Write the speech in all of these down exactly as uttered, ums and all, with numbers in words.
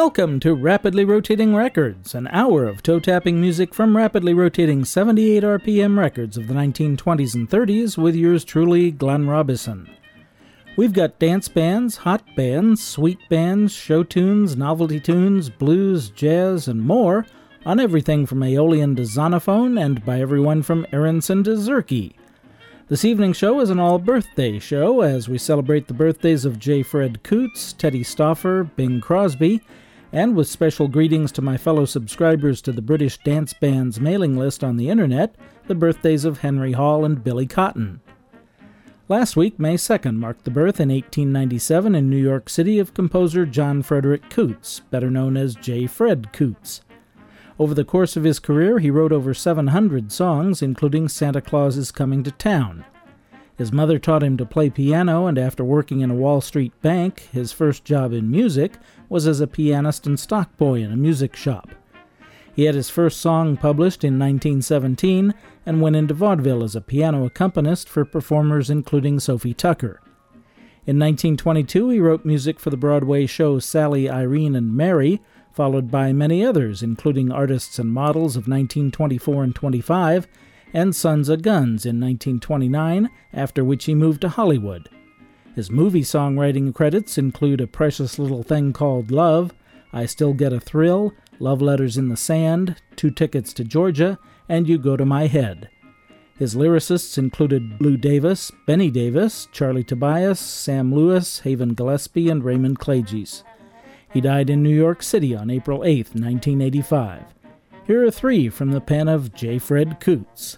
Welcome to Rapidly Rotating Records, an hour of toe-tapping music from rapidly rotating seventy-eight R P M records of the nineteen twenties and thirties with yours truly, Glenn Robison. We've got dance bands, hot bands, sweet bands, show tunes, novelty tunes, blues, jazz, and more on everything from Aeolian to Zonophone and by everyone from Aronson to Zerke. This evening's show is an all-birthday show as we celebrate the birthdays of J. Fred Coots, Teddy Stauffer, Bing Crosby, and with special greetings to my fellow subscribers to the British Dance Band's mailing list on the internet, the birthdays of Henry Hall and Billy Cotton. Last week, May second, marked the birth in eighteen ninety-seven in New York City of composer John Frederick Coots, better known as J. Fred Coots. Over the course of his career, he wrote over seven hundred songs, including Santa Claus is Coming to Town. His mother taught him to play piano, and after working in a Wall Street bank, his first job in music was as a pianist and stock boy in a music shop. He had his first song published in nineteen seventeen and went into vaudeville as a piano accompanist for performers including Sophie Tucker. In nineteen twenty-two, he wrote music for the Broadway show Sally, Irene, and Mary, followed by many others, including Artists and Models of nineteen twenty-four and twenty-five, and Sons of Guns in nineteen twenty-nine, after which he moved to Hollywood. His movie songwriting credits include A Precious Little Thing Called Love, I Still Get a Thrill, Love Letters in the Sand, Two Tickets to Georgia, and You Go to My Head. His lyricists included Blue Davis, Benny Davis, Charlie Tobias, Sam Lewis, Haven Gillespie, and Raymond Klages. He died in New York City on April eighth, nineteen eighty-five. Here are three from the pen of J. Fred Coots.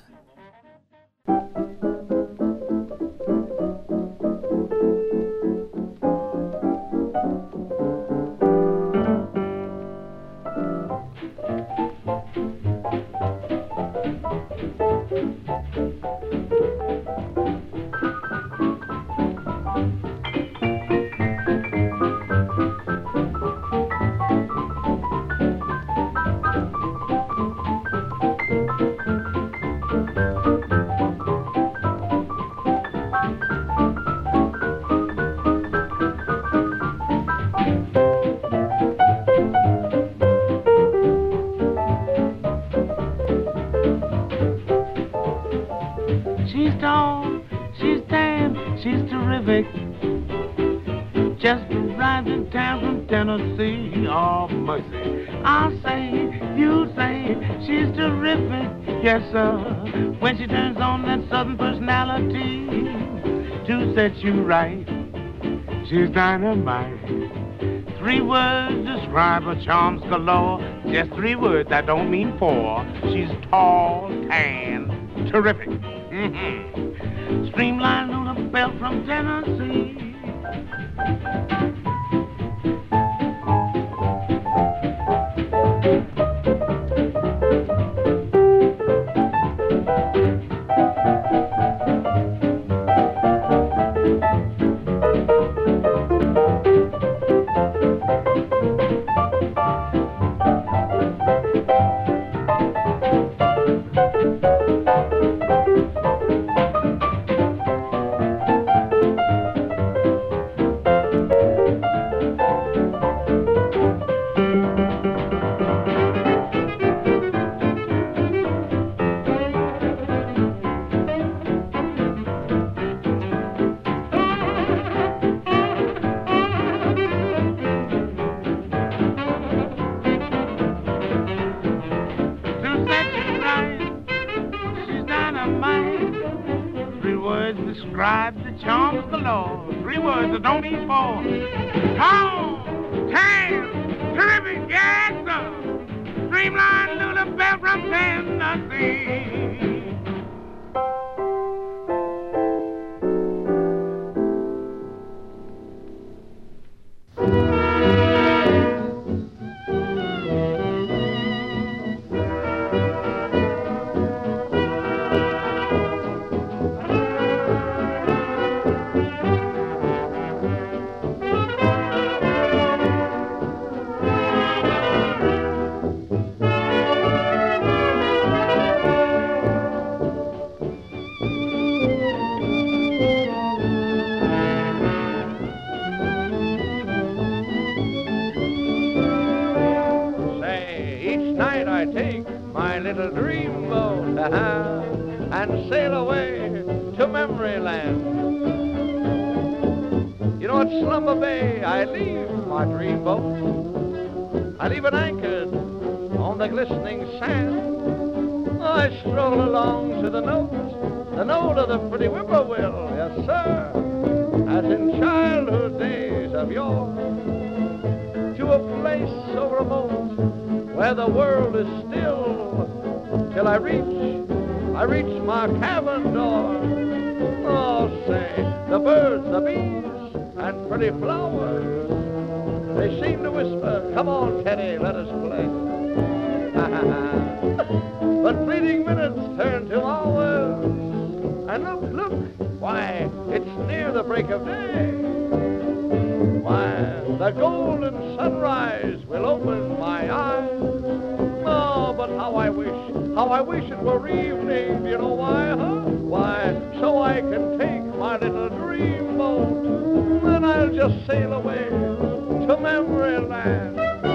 When she turns on that southern personality to set you right, she's dynamite. Three words describe her charms galore. Just three words, that don't mean four. She's tall, tan, terrific. Mm-hmm. Streamline Luna Bell from Tennessee. take my little dreamboat and sail away to memory land. You know, at Slumber Bay, I leave my dreamboat. I leave it anchored on the glistening sand. I stroll along to the note, the note of the pretty whippoorwill, yes, sir, as in childhood days of yore, to a place so remote where the world is still, till I reach, I reach my cabin door. Oh, say, the birds, the bees, and pretty flowers, they seem to whisper, come on, Teddy, let us play. But fleeting minutes turn to hours, and look, look, why, it's near the break of day. Why, the golden sunrise will open my eyes. Oh, but how I wish, how I wish it were evening. You know why, huh? Why, so I can take my little dreamboat, and I'll just sail away to memory land.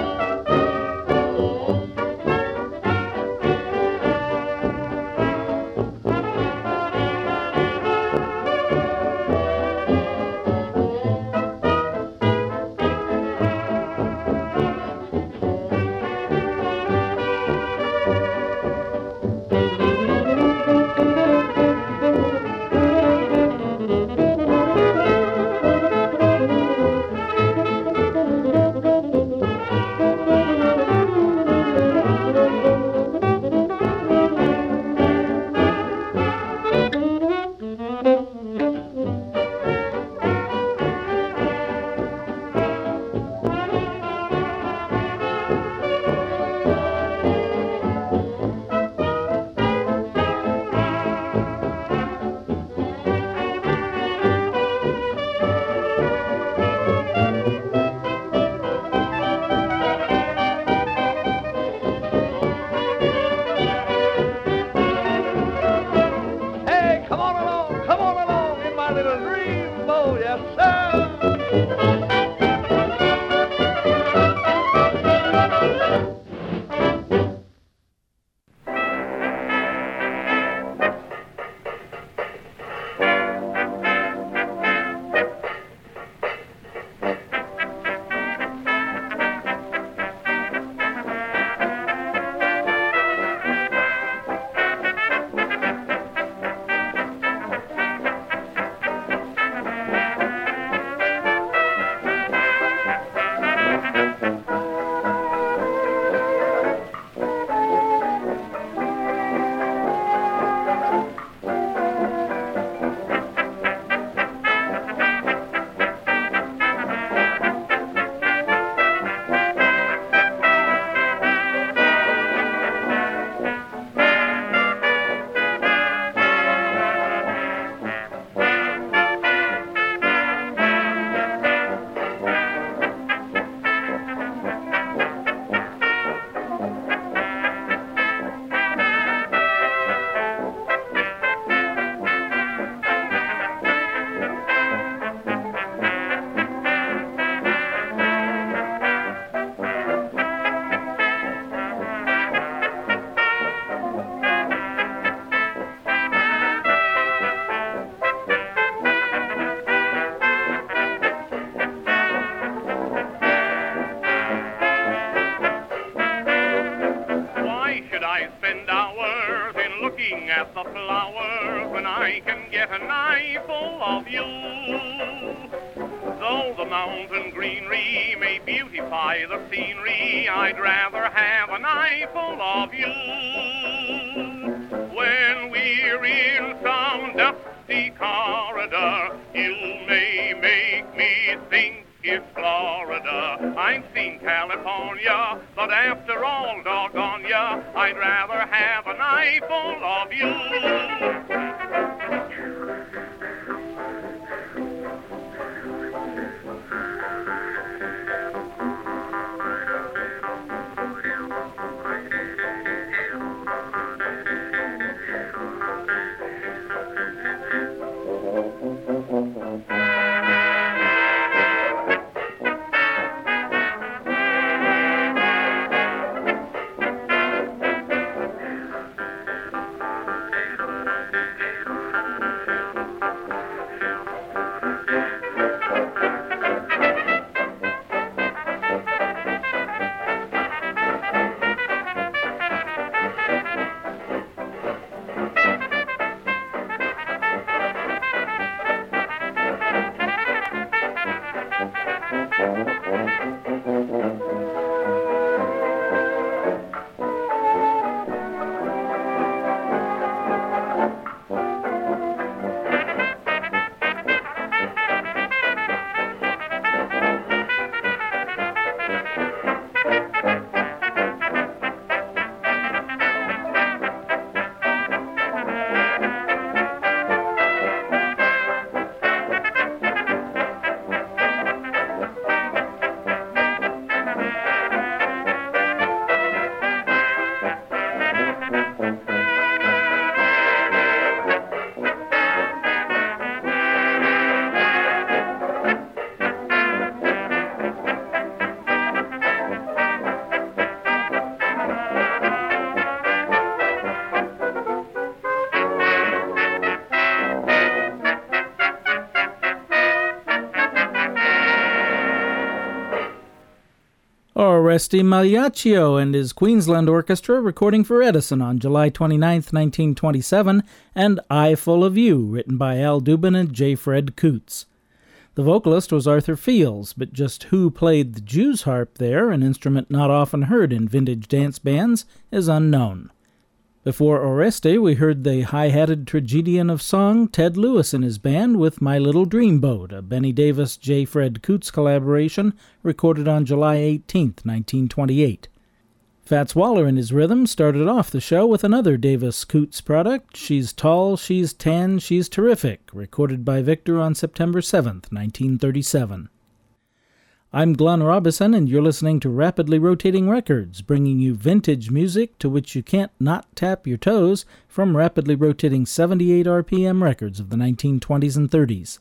At the flowers when I can get an eyeful of you. Though the mountain greenery may beautify the scenery, I'd rather have an eyeful of you. When we're in some dusty corridor, you may make me think it's Florida. I've seen California, but after all, doggone ya, I'd rather have an eyeful of you. Oreste Magliaccio and his Queensland Orchestra recording for Edison on July twenty-ninth, nineteen twenty-seven, and Eye Full of You, written by Al Dubin and J. Fred Coots. The vocalist was Arthur Fields, but just who played the Jew's harp there, an instrument not often heard in vintage dance bands, is unknown. Before Oreste, we heard the high-hatted tragedian of song Ted Lewis and his band with My Little Dreamboat, a Benny Davis J. Fred Coots collaboration recorded on July eighteenth, nineteen twenty-eight. Fats Waller and his rhythm started off the show with another Davis Coots product, She's Tall, She's Tan, She's Terrific, recorded by Victor on September seventh, nineteen thirty-seven. I'm Glenn Robison, and you're listening to Rapidly Rotating Records, bringing you vintage music to which you can't not tap your toes from rapidly rotating seventy-eight R P M records of the nineteen twenties and thirties.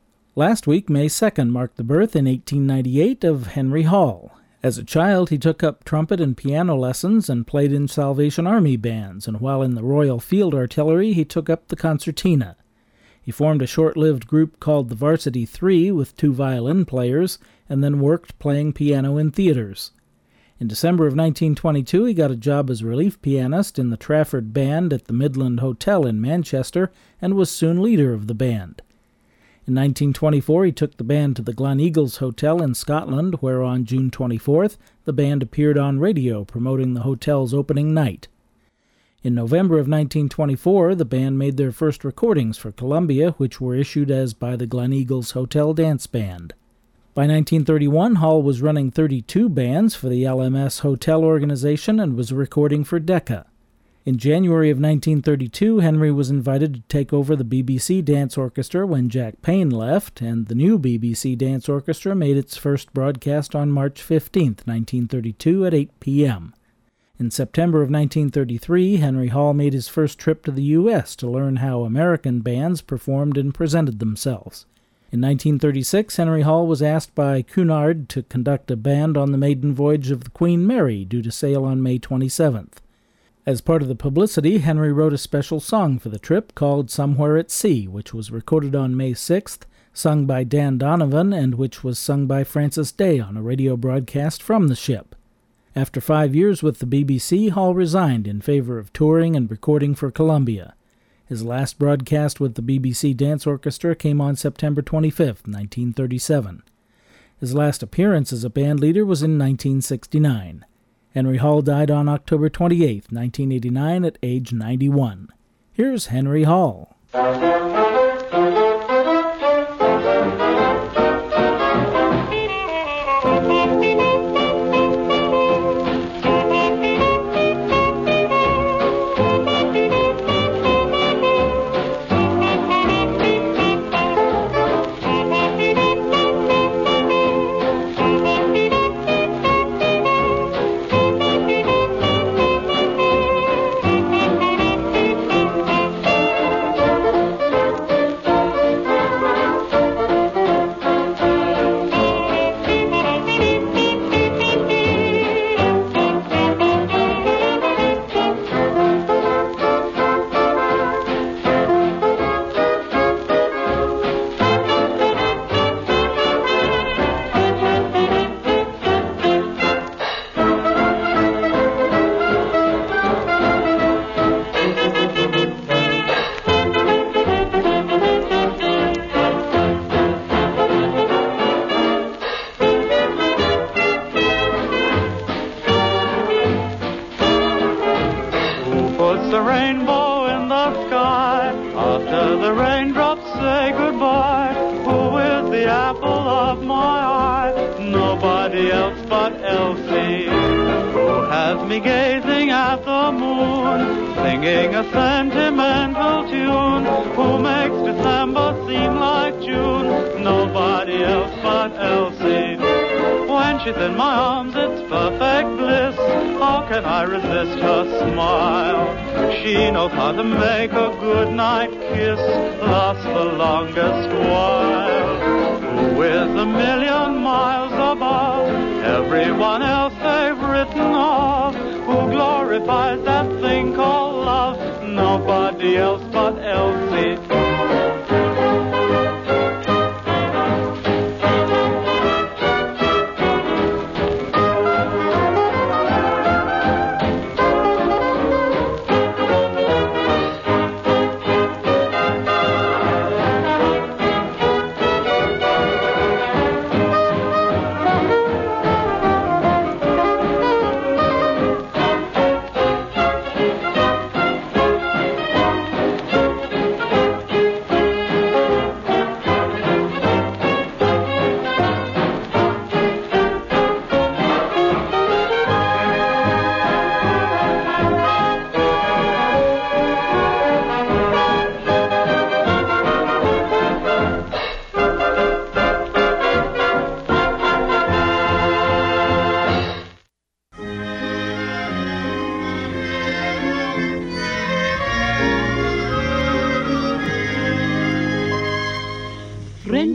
Last week, May second, marked the birth in eighteen ninety-eight of Henry Hall. As a child, he took up trumpet and piano lessons and played in Salvation Army bands, and while in the Royal Field Artillery, he took up the concertina. He formed a short-lived group called the Varsity Three with two violin players, and then worked playing piano in theaters. In December of nineteen twenty-two, he got a job as relief pianist in the Trafford Band at the Midland Hotel in Manchester, and was soon leader of the band. In nineteen twenty-four, he took the band to the Gleneagles Hotel in Scotland, where on June twenty-fourth, the band appeared on radio promoting the hotel's opening night. In November of nineteen twenty-four, the band made their first recordings for Columbia, which were issued as by the Gleneagles Hotel Dance Band. By nineteen thirty-one, Hall was running thirty-two bands for the L M S Hotel organization and was recording for Decca. In January of nineteen thirty-two, Henry was invited to take over the B B C Dance Orchestra when Jack Payne left, and the new B B C Dance Orchestra made its first broadcast on March fifteenth, nineteen thirty-two at eight p.m. In September of nineteen thirty-three, Henry Hall made his first trip to the U S to learn how American bands performed and presented themselves. In nineteen thirty-six, Henry Hall was asked by Cunard to conduct a band on the maiden voyage of the Queen Mary, due to sail on May twenty-seventh. As part of the publicity, Henry wrote a special song for the trip called Somewhere at Sea, which was recorded on May sixth, sung by Dan Donovan, and which was sung by Francis Day on a radio broadcast from the ship. After five years with the B B C, Hall resigned in favor of touring and recording for Columbia. His last broadcast with the B B C Dance Orchestra came on September twenty-fifth, nineteen thirty-seven. His last appearance as a band leader was in nineteen sixty-nine. Henry Hall died on October twenty-eighth, nineteen eighty-nine, at age ninety-one. Here's Henry Hall.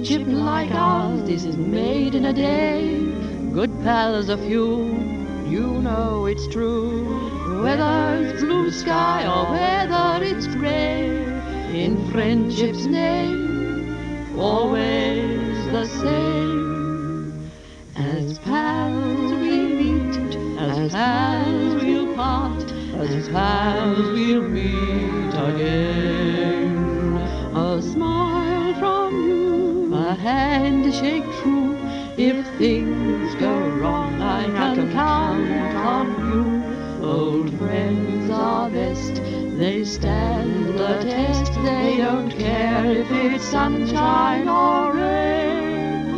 friendship like ours isn't made in a day. Good pals a few, you know it's true. Whether it's blue sky or whether it's gray, in friendship's name, always the same. As pals we meet, as pals we'll part, as pals we'll meet again. A smile from you, a handshake true. If things go wrong, I can count on you. Old friends are best, they stand the test. They don't care if it's sunshine or rain.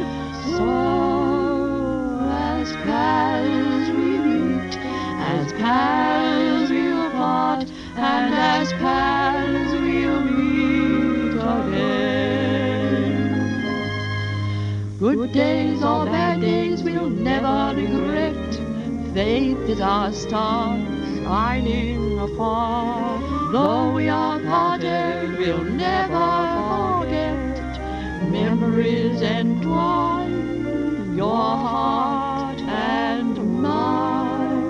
So, as pals we meet, as pals we'll part, and as pals we'll meet again. Good days or bad days we'll never regret. Faith is our star, shining afar. Though we are parted, we'll never forget. Memories entwine your heart and mine.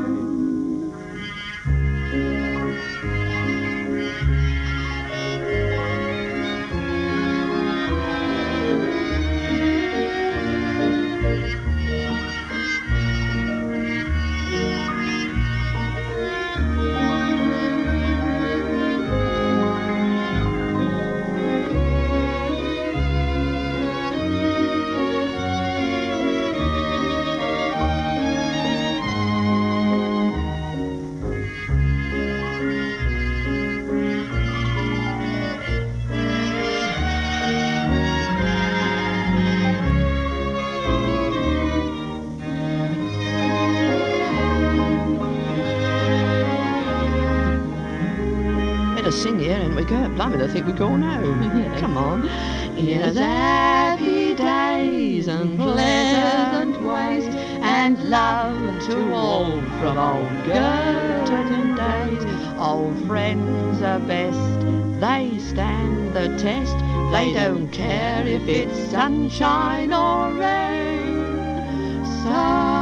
Sing here and we go. Blimey, I think we're going home. Yeah. Come on. Here's happy days and pleasant ways and love to all from old Girton days. Old friends are best, they stand the test. They don't care if it's sunshine or rain. So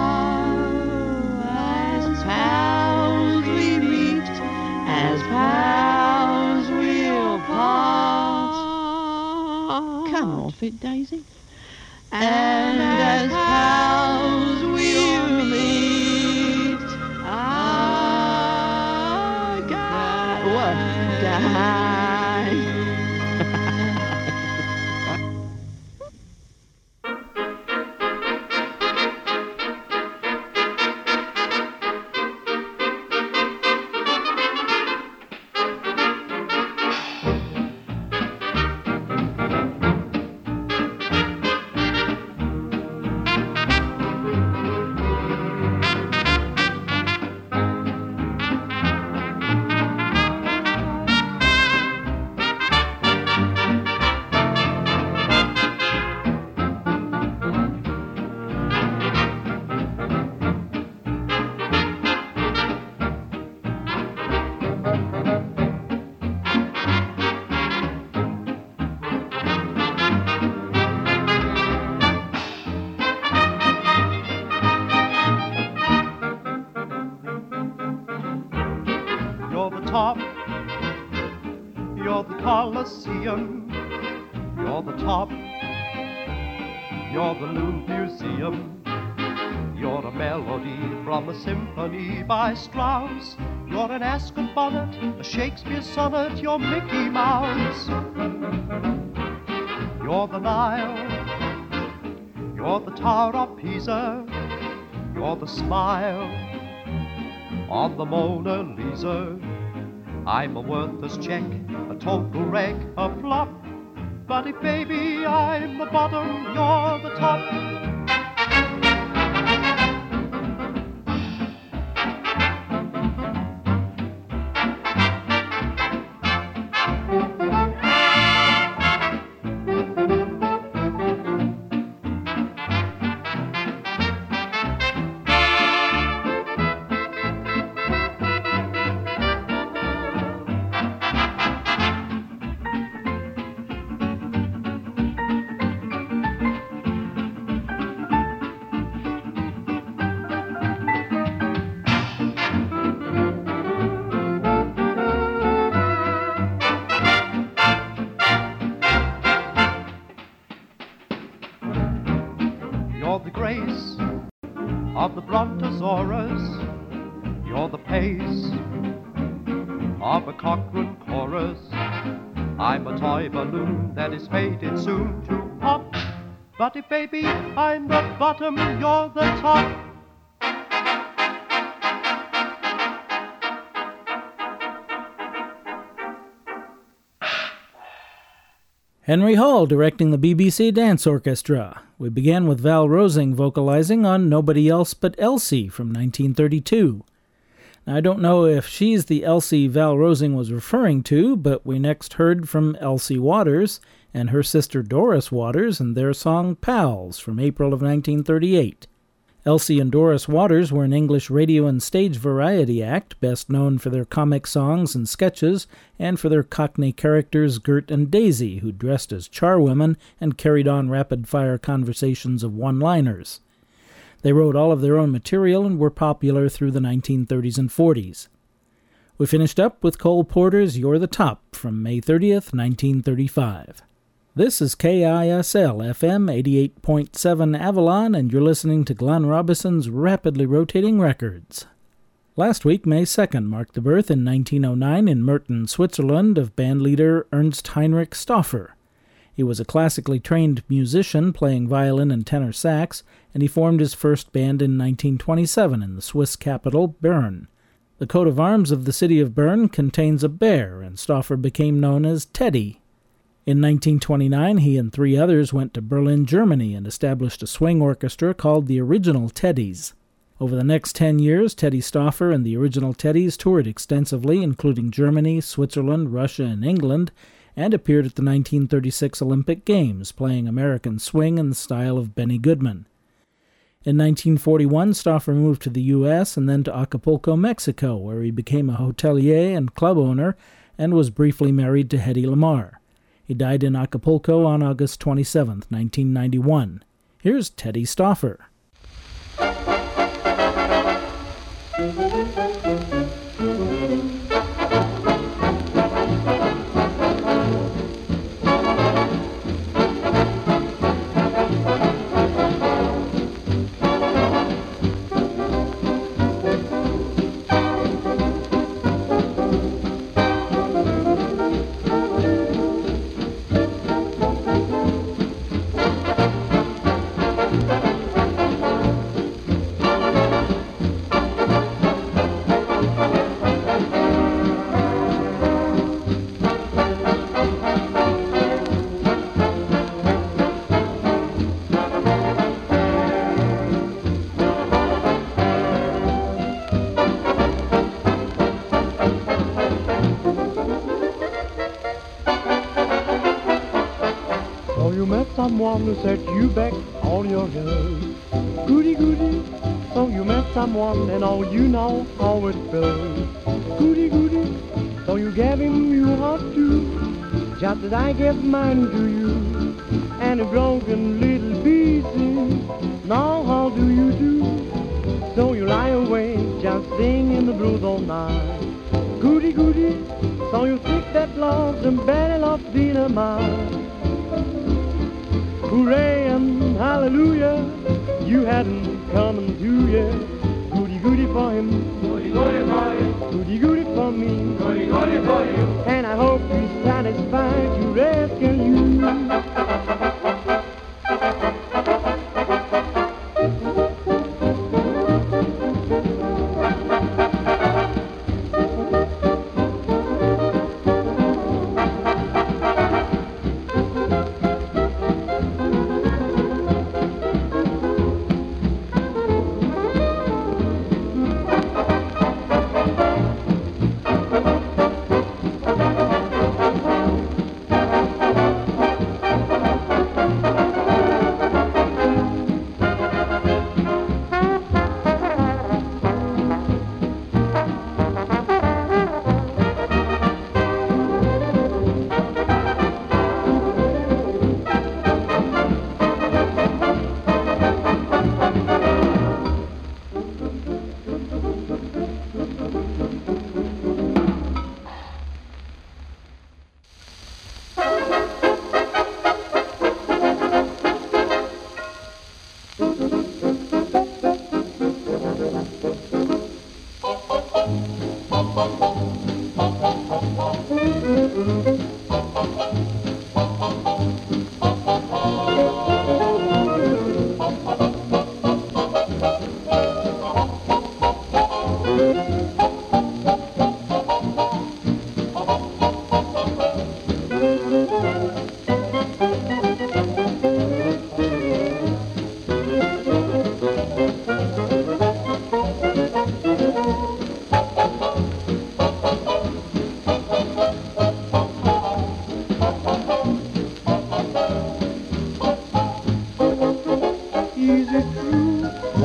as pals we meet, as pals come off it, Daisy. And as pals we'll meet again. You're the Colosseum, you're the top, you're the Louvre Museum, you're a melody from a symphony by Strauss, you're an Ascot bonnet, a Shakespeare sonnet, you're Mickey Mouse. You're the Nile, you're the Tower of Pisa, you're the smile on the Mona Lisa. I'm a worthless check, a total wreck, a flop. But if, baby, I'm the bottom, you're the top. of a Cochrane chorus. I'm a toy balloon that is fated soon to pop. But if, baby, I'm the bottom, you're the top. Henry Hall directing the B B C Dance Orchestra. We began with Val Rosing vocalizing on Nobody Else But Elsie from nineteen thirty-two. Now, I don't know if she's the Elsie Val Rosing was referring to, but we next heard from Elsie Waters and her sister Doris Waters and their song Pals from April of nineteen thirty-eight. Elsie and Doris Waters were an English radio and stage variety act, best known for their comic songs and sketches, and for their Cockney characters Gert and Daisy, who dressed as charwomen and carried on rapid-fire conversations of one-liners. They wrote all of their own material and were popular through the nineteen thirties and forties. We finished up with Cole Porter's You're the Top from May thirtieth, nineteen thirty-five. This is K I S L F M eighty-eight point seven Avalon, and you're listening to Glenn Robison's Rapidly Rotating Records. Last week, May second, marked the birth in nineteen oh nine in Merton, Switzerland, of bandleader Ernst Heinrich Stauffer. He was a classically trained musician playing violin and tenor sax, and he formed his first band in nineteen twenty-seven in the Swiss capital, Bern. The coat of arms of the city of Bern contains a bear, and Stauffer became known as Teddy. In nineteen twenty-nine, he and three others went to Berlin, Germany, and established a swing orchestra called the Original Teddies. Over the next ten years, Teddy Stauffer and the Original Teddies toured extensively, including Germany, Switzerland, Russia, and England, and appeared at the nineteen thirty-six Olympic Games, playing American swing in the style of Benny Goodman. In nineteen forty-one, Stauffer moved to the U S and then to Acapulco, Mexico, where he became a hotelier and club owner and was briefly married to Hedy Lamarr. He died in Acapulco on August twenty-seventh, nineteen ninety-one. Here's Teddy Stauffer. Someone who set you back all your years. Goody goody, so you met someone and all you know how it goes. Goody goody, so you gave him your heart too, just as I gave mine to you. And a broken little pieces, now how do you do? So you lie awake just singing the blues all night. Goody goody, so you think that love's a battle of dynamite. Hooray and hallelujah, you hadn't come to yet. Goody goody for him, goody goody for you, goody goody for me, goody goody for you. And I hope he's satisfied to rescue you.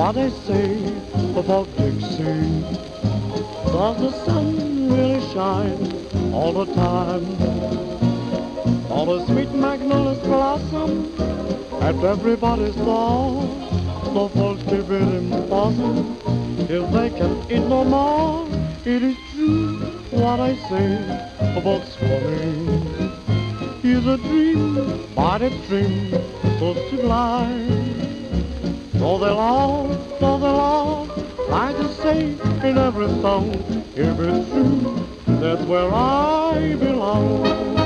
what they say about Dixie. Does the sun really shine all the time? All the sweet magnolias blossom at everybody's door. So folks keep it in bosom till they can eat no more. It is true what I say about swimming. Is a dream, but a dream so sublime. So they'll all, so they'll all like to say in every song, if it's true, that's where I belong.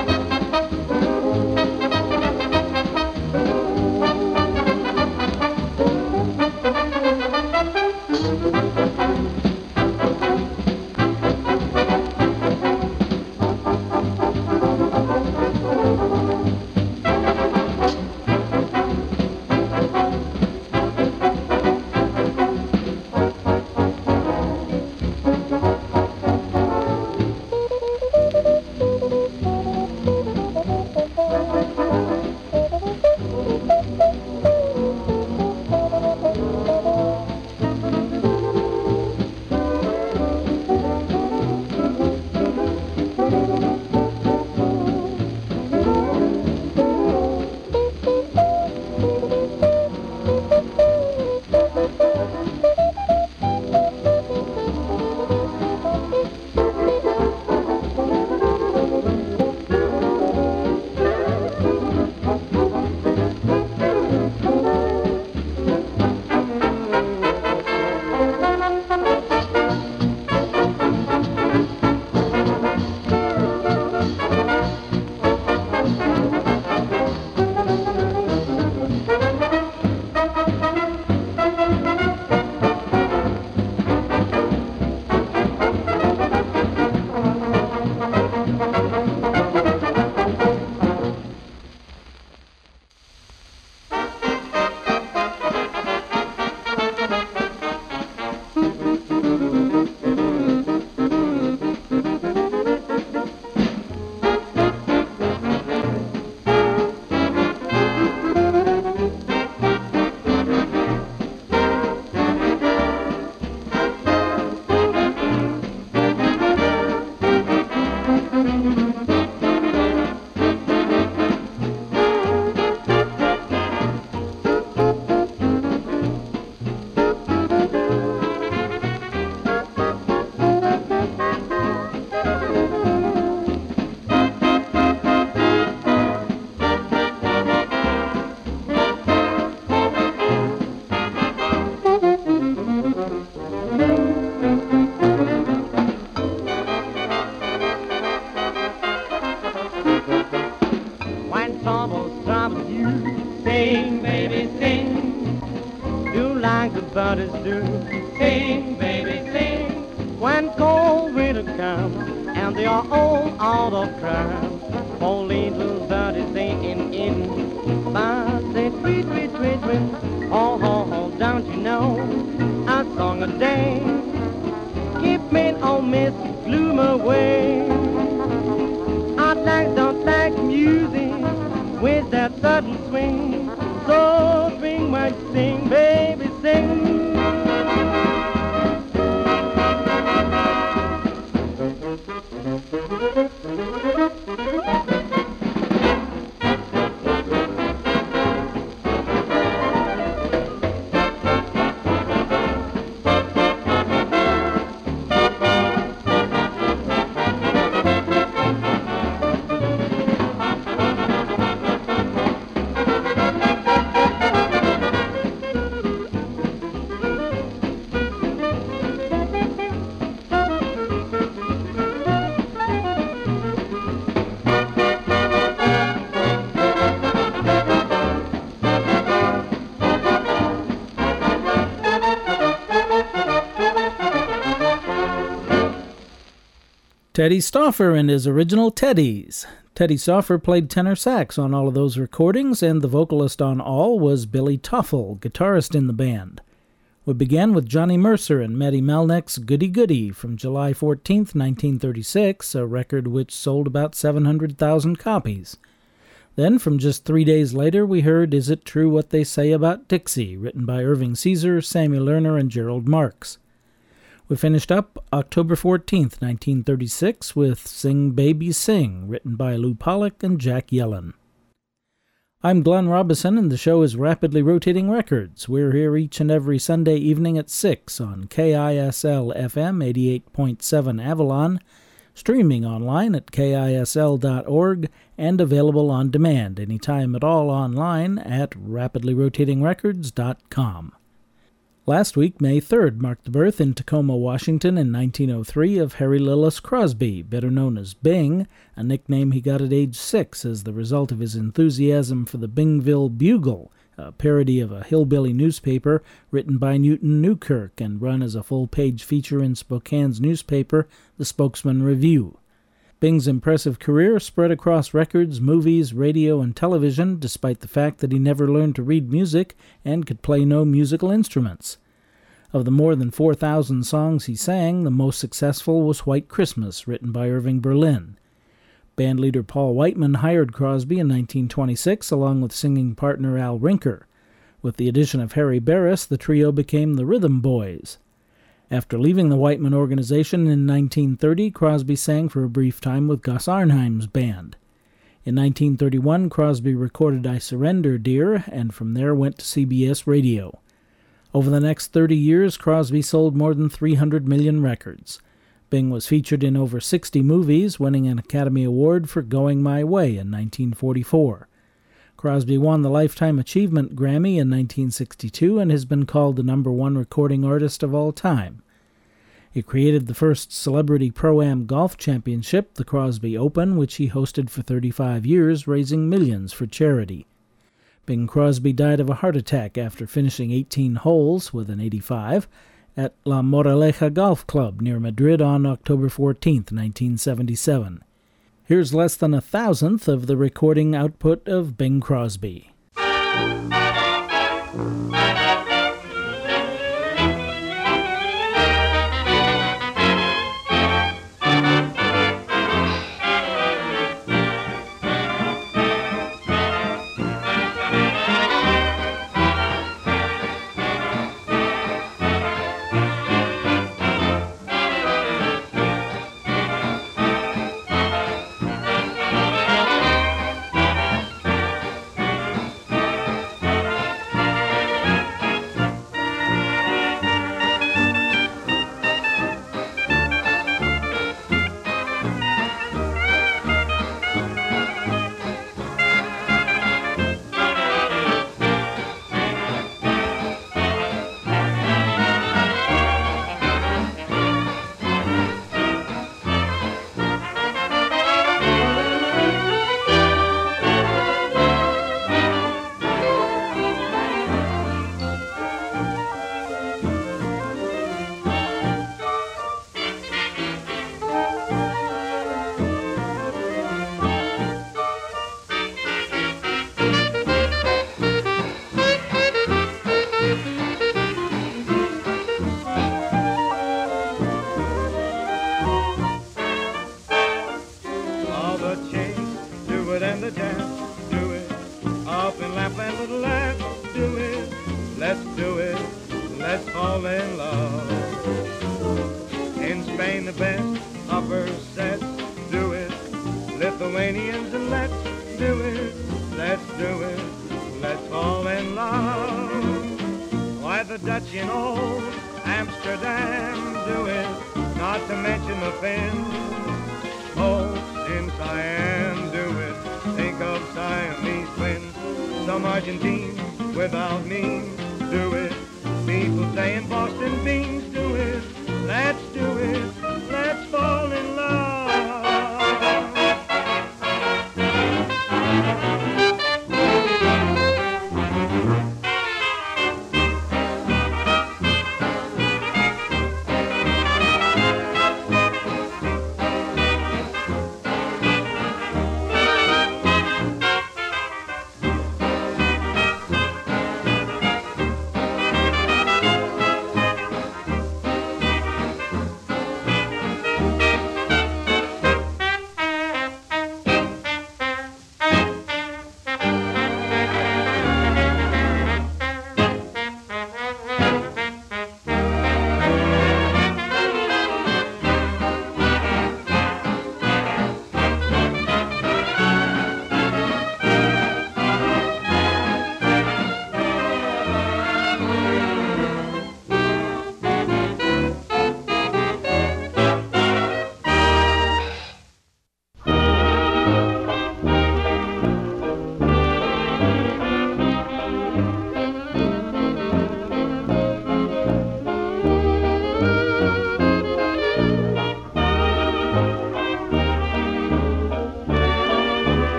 Teddy Stauffer and his original Teddies. Teddy Stauffer played tenor sax on all of those recordings, and the vocalist on all was Billy Tuffle, guitarist in the band. We began with Johnny Mercer and Matty Malneck's Goody Goody from July fourteenth, nineteen thirty-six, a record which sold about seven hundred thousand copies. Then, from just three days later, we heard Is It True What They Say About Dixie, written by Irving Caesar, Sammy Lerner, and Gerald Marks. We finished up October fourteenth, nineteen thirty-six, with Sing Baby Sing, written by Lou Pollack and Jack Yellen. I'm Glenn Robison, and the show is Rapidly Rotating Records. We're here each and every Sunday evening at six on K I S L F M eighty-eight point seven Avalon, streaming online at K I S L dot org, and available on demand anytime at all online at rapidly rotating records dot com. Last week, May third, marked the birth in Tacoma, Washington in nineteen oh three of Harry Lillis Crosby, better known as Bing, a nickname he got at age six as the result of his enthusiasm for the Bingville Bugle, a parody of a hillbilly newspaper written by Newton Newkirk and run as a full-page feature in Spokane's newspaper, The Spokesman Review. Bing's impressive career spread across records, movies, radio, and television, despite the fact that he never learned to read music and could play no musical instruments. Of the more than four thousand songs he sang, the most successful was White Christmas, written by Irving Berlin. Bandleader Paul Whiteman hired Crosby in nineteen twenty-six, along with singing partner Al Rinker. With the addition of Harry Barris, the trio became the Rhythm Boys. After leaving the Whiteman organization in nineteen thirty, Crosby sang for a brief time with Gus Arnheim's band. In nineteen thirty-one, Crosby recorded I Surrender, Dear, and from there went to C B S Radio. Over the next thirty years, Crosby sold more than three hundred million records. Bing was featured in over sixty movies, winning an Academy Award for Going My Way in nineteen forty-four. Crosby won the Lifetime Achievement Grammy in nineteen sixty-two and has been called the number one recording artist of all time. He created the first celebrity Pro-Am golf championship, the Crosby Open, which he hosted for thirty-five years, raising millions for charity. Bing Crosby died of a heart attack after finishing eighteen holes with an eighty-five at La Moraleja Golf Club near Madrid on October fourteenth, nineteen seventy-seven. Here's less than a thousandth of the recording output of Bing Crosby.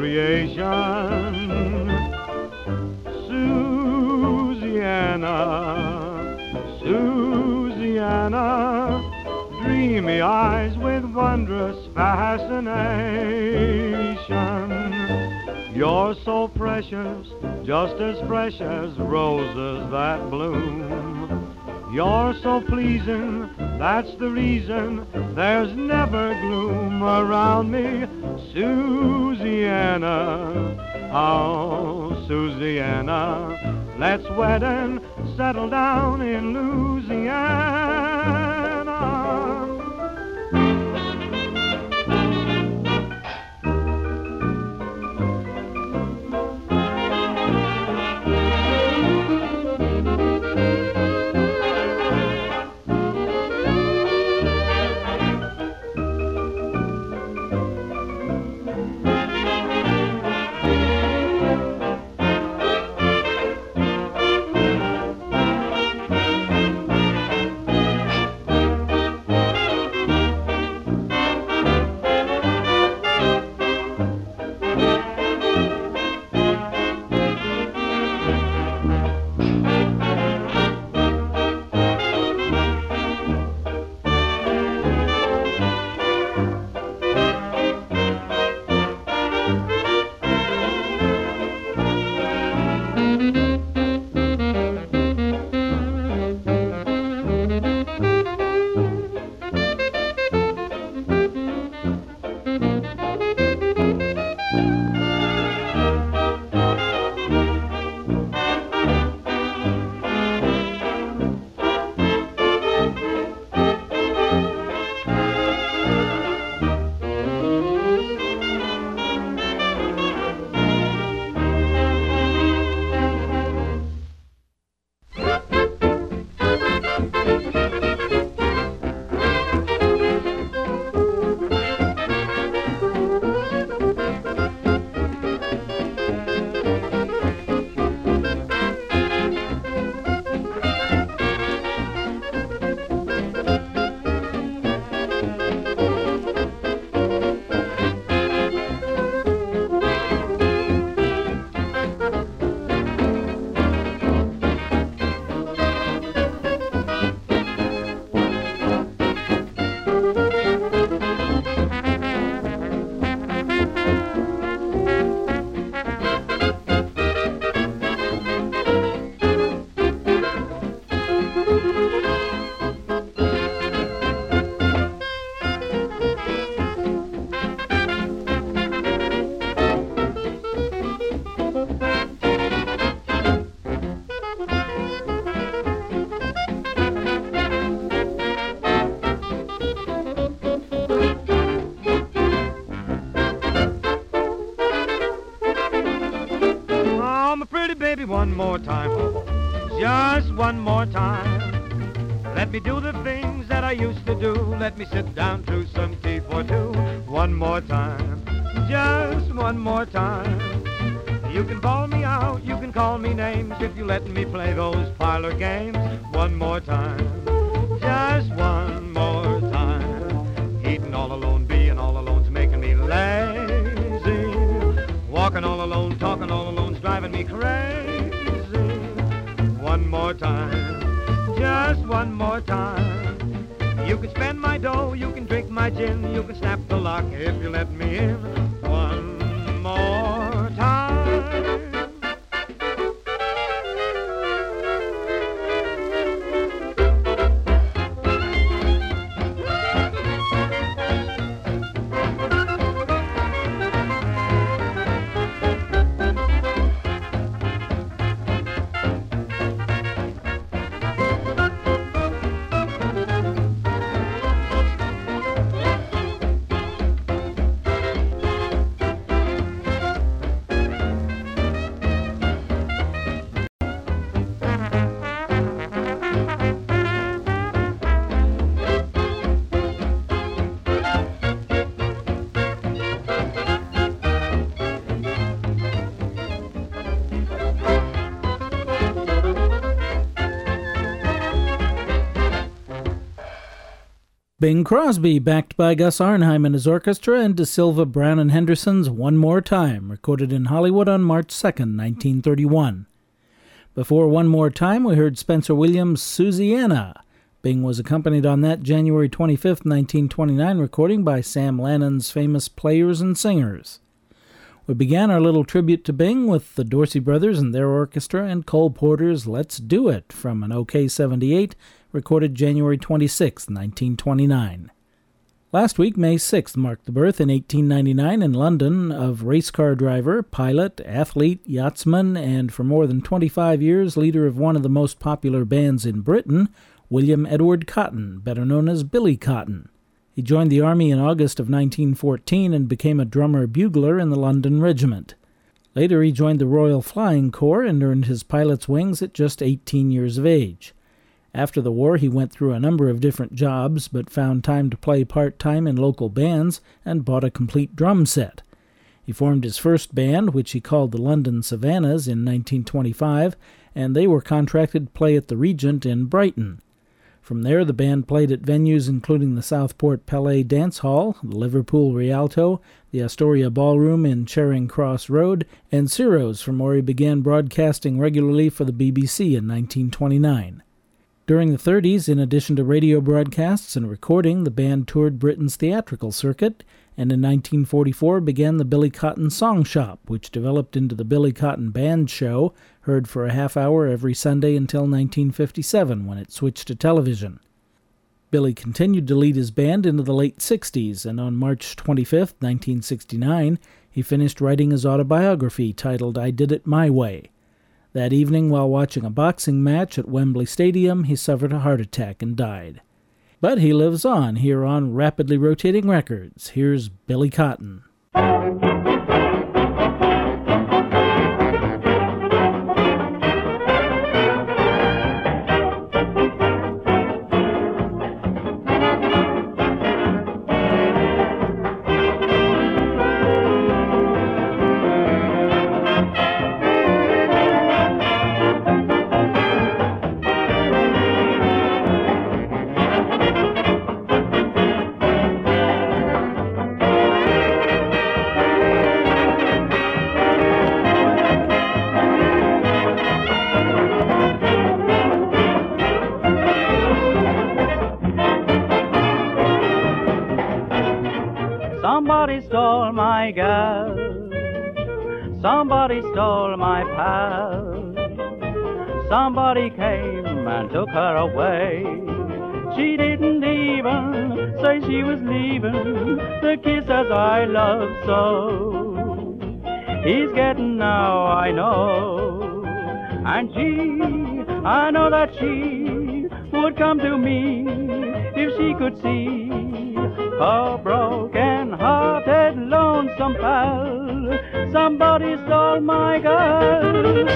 creation. Susiana, Susiana, dreamy eyes with wondrous fascination. You're so precious, just as fresh as roses that bloom. You're so pleasing, that's the reason there's never gloom around me. Susiana, oh, Susiana, let's wed and settle down in Louisiana. One more time, oh, just one more time. Let me do the things that I used to do. Let me sit down to some tea for two. One more time, just one more time. You can bawl me out, you can call me names if you let me play those parlor games. One more time, just one more time. Eating all alone, being all alone's making me lazy. Walking all alone, talking all alone's driving me crazy. One more time, just one more time. You can spend my dough, you can drink my gin, you can snap the lock if you let me in. One more time. Bing Crosby, backed by Gus Arnheim and his orchestra, and DeSilva, Brown, and Henderson's One More Time, recorded in Hollywood on March second, nineteen thirty-one. Before One More Time, we heard Spencer Williams' Susiana. Bing was accompanied on that January twenty-fifth, nineteen twenty-nine recording by Sam Lannon's famous Players and Singers. We began our little tribute to Bing with the Dorsey Brothers and their orchestra and Cole Porter's Let's Do It from an OK seventy-eight, recorded January twenty-sixth, nineteen twenty-nine. Last week, May sixth, marked the birth in eighteen ninety-nine in London of race car driver, pilot, athlete, yachtsman, and for more than twenty-five years leader of one of the most popular bands in Britain, William Edward Cotton, better known as Billy Cotton. He joined the Army in August of nineteen fourteen and became a drummer-bugler in the London Regiment. Later, he joined the Royal Flying Corps and earned his pilot's wings at just eighteen years of age. After the war, he went through a number of different jobs, but found time to play part-time in local bands and bought a complete drum set. He formed his first band, which he called the London Savannahs, in nineteen twenty-five, and they were contracted to play at the Regent in Brighton. From there, the band played at venues including the Southport Palais Dance Hall, the Liverpool Rialto, the Astoria Ballroom in Charing Cross Road, and Ciro's, from where he began broadcasting regularly for the B B C in nineteen twenty-nine. During the thirties, in addition to radio broadcasts and recording, the band toured Britain's theatrical circuit, and in nineteen forty-four began the Billy Cotton Song Shop, which developed into the Billy Cotton Band Show, heard for a half hour every Sunday until nineteen fifty-seven, when it switched to television. Billy continued to lead his band into the late sixties, and on March twenty-fifth, nineteen sixty-nine, he finished writing his autobiography titled I Did It My Way. That evening, while watching a boxing match at Wembley Stadium, he suffered a heart attack and died. But he lives on here on Rapidly Rotating Records. Here's Billy Cotton. Somebody stole my gal, somebody stole my pal, somebody came and took her away. She didn't even say she was leaving the kisses I love so. He's getting now, I know, and she, I know that she would come to me if she could see a broken-hearted, lonesome pal. Somebody stole my girl.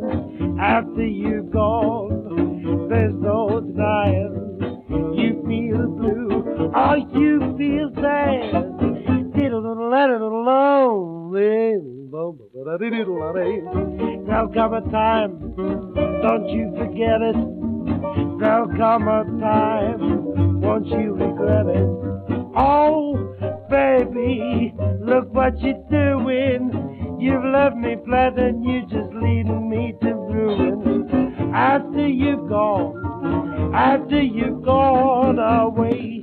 After you're gone, there's no denying. You feel blue, or you feel sad. Diddle let it alone. There'll come a time, don't you forget it. There'll come a time, won't you regret it? Oh, baby, look what you're doing. You've left me flat and you're just leading me to ruin. After you've gone, after you've gone away.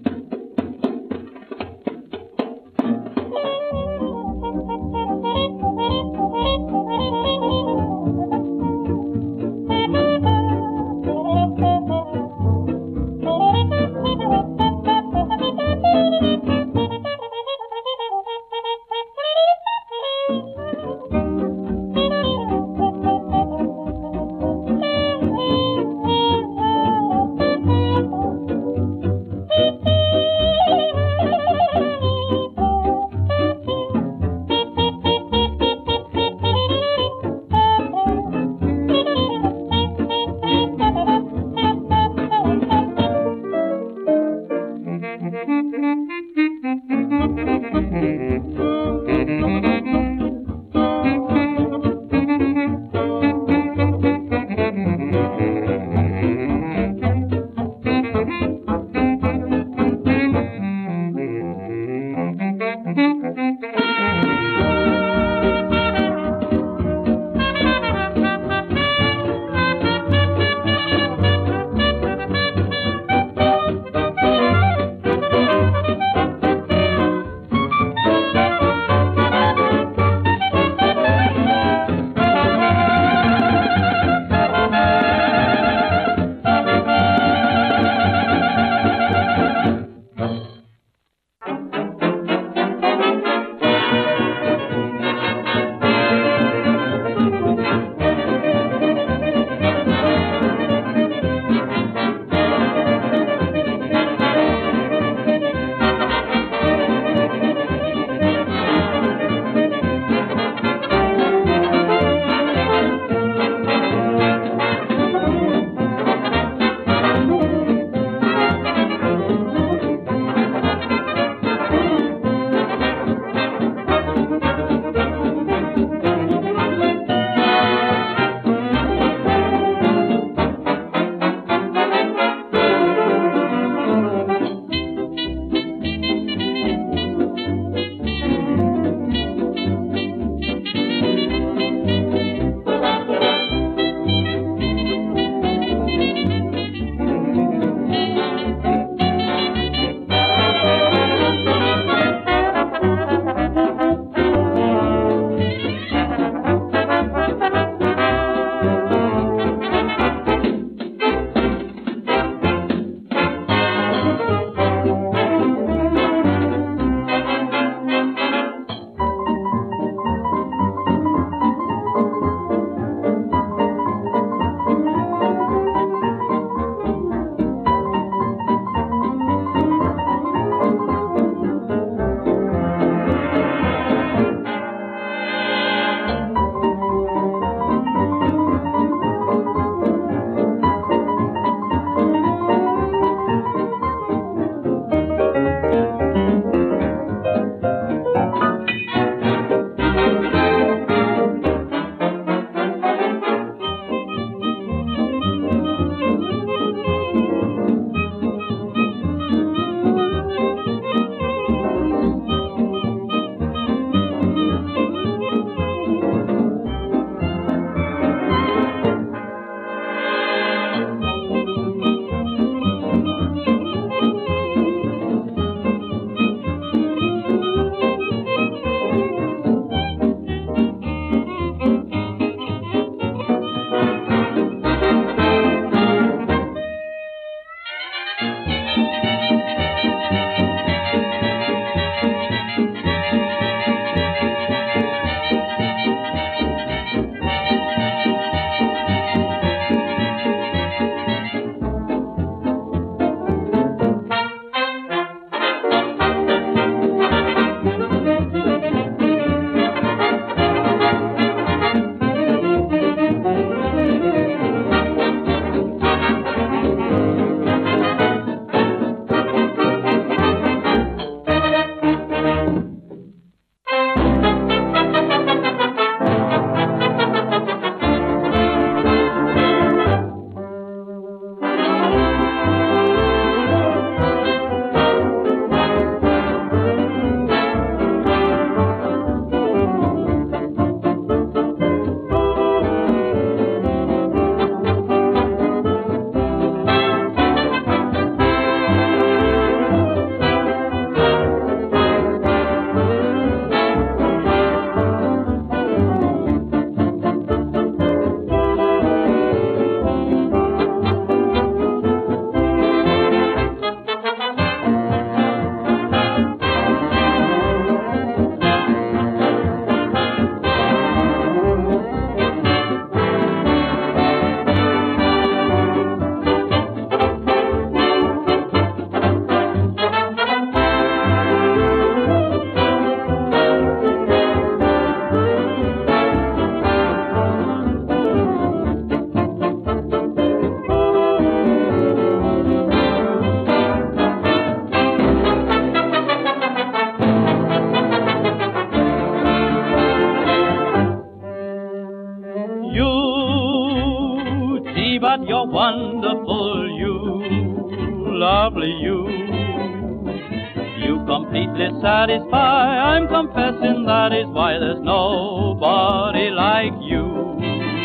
that you're wonderful, you, lovely you. You completely satisfy, I'm confessing that is why there's nobody like you.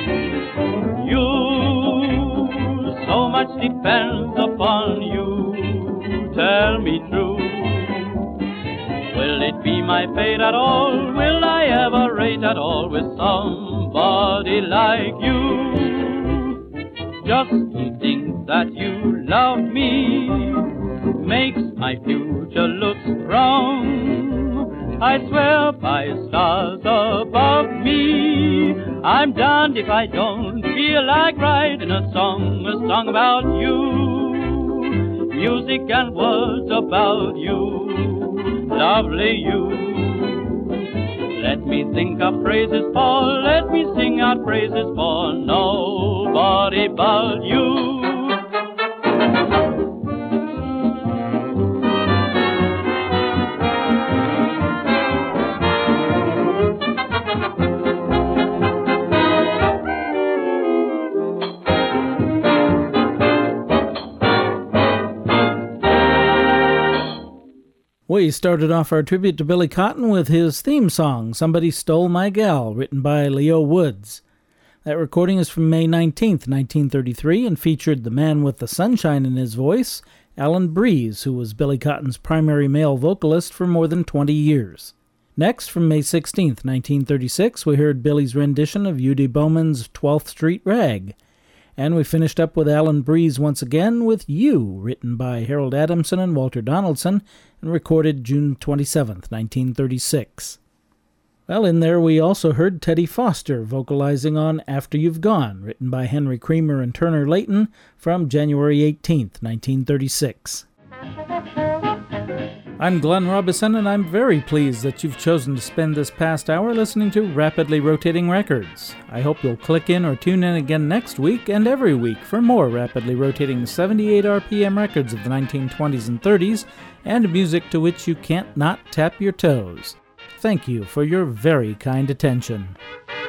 You, so much depends upon you, tell me true. Will it be my fate at all, will I ever rate at all with somebody like you? Just to think that you love me makes my future look strong. I swear by stars above me, I'm damned if I don't feel like writing a song, a song about you, music and words about you, lovely you. Let me think of praises for, let me sing out praises for nobody but you. We started off our tribute to Billy Cotton with his theme song, Somebody Stole My Gal, written by Leo Woods. That recording is from May nineteenth, nineteen thirty-three, and featured the man with the sunshine in his voice, Alan Breeze, who was Billy Cotton's primary male vocalist for more than twenty years. Next, from May sixteenth, nineteen thirty-six, we heard Billy's rendition of U D Bowman's twelfth Street Rag. And we finished up with Alan Breeze once again with You, written by Harold Adamson and Walter Donaldson, and recorded June twenty-seventh, nineteen thirty-six. Well, in there we also heard Teddy Foster vocalizing on After You've Gone, written by Henry Creamer and Turner Layton, from January eighteenth, nineteen thirty-six. I'm Glenn Robison, and I'm very pleased that you've chosen to spend this past hour listening to Rapidly Rotating Records. I hope you'll click in or tune in again next week and every week for more rapidly rotating seventy-eight R P M records of the nineteen twenties and thirties, and music to which you can't not tap your toes. Thank you for your very kind attention.